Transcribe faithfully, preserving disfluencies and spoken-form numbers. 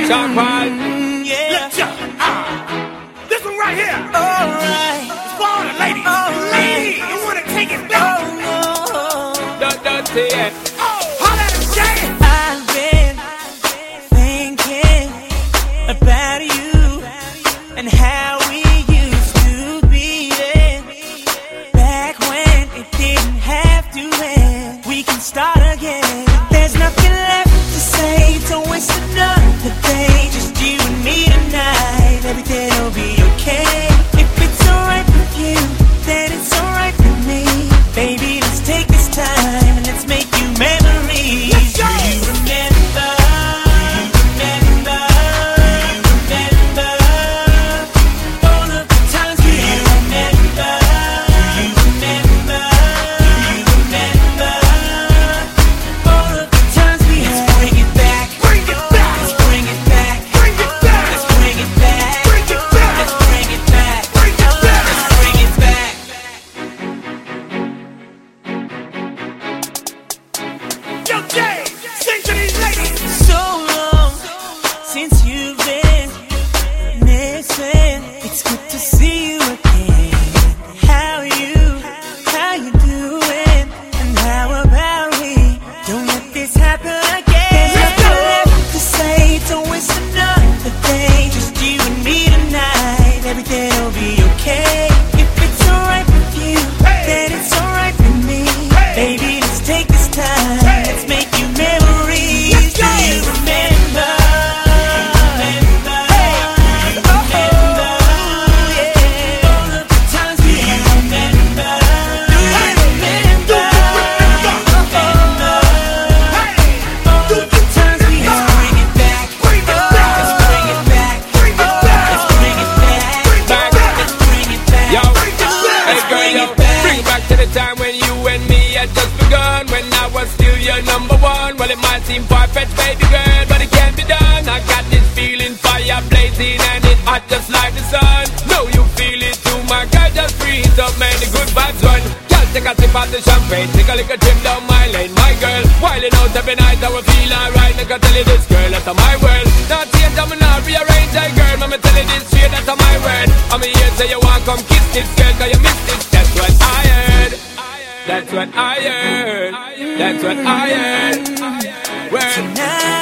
Sean Paul. Mm, yeah. Let's go. Ah. This one right here. Alright. It's for all the ladies. Alright. Ladies, you wanna take it back? Oh no. Don't, don't say it. Oh, holla at him, Jay. I've been thinking about you and how we used to be there. Back when it didn't have to end. We can start again. There's nothing left to say. Don't waste another day. Just you and me tonight. Everything will be okay. If it's alright with you, then it's alright with me. Baby, let's take this time and let's make you memories. Let's go. Do you remember? Do you remember? Do you remember all of the times we you remember? Do you remember? Do you remember all of the times we had? Let's bring it back. Bring it back. Let's bring it back. Bring it back. Let's bring it back. Bring it back. Let's bring it back. Bring it back. Let's bring it back. Yo, Jay, sing to these ladies. So long since you've been missing. It's good to see you again. How you, how you doing? And how about we don't let this happen again? There's nothing left to say. Don't waste another day. Just you and me tonight. Everything will be okay. If it's alright with you, Hey. then it's alright with me. Hey. Baby, let's take this time. Hey. Let's make you memories. Let's Do go. you remember? Remember? Do you remember? Yeah. All of the times we remember. Do you remember? Remember? All of the times we had. Let's bring it back. Bring it back. Let's bring it back. Bring it back. Let's bring it back. Bring it back. Let's bring it back. Yo, Bring it back. hey girl, bring yo, it back. bring back to the time when you and me had just begun. When I was still your number one. Well, it might seem far-fetched, baby girl, but it can't be done. I got this feeling, fire blazing, and it hot just like the sun. Know you feel it too, my girl, just breathe up, man, the good vibes run. Girl, take a sip of the champagne, take a little trip down my lane, my girl. Wilding out every night, I will feel alright. Like I tell you this, girl, that's my world. Not change, I'm not rearrange, hey girl, I'ma tell you this straight, that's my word. I'm here, say you want come kiss this girl, cause you missed it. That's what I heard. That's what I heard. That's what I heard. Word. Tonight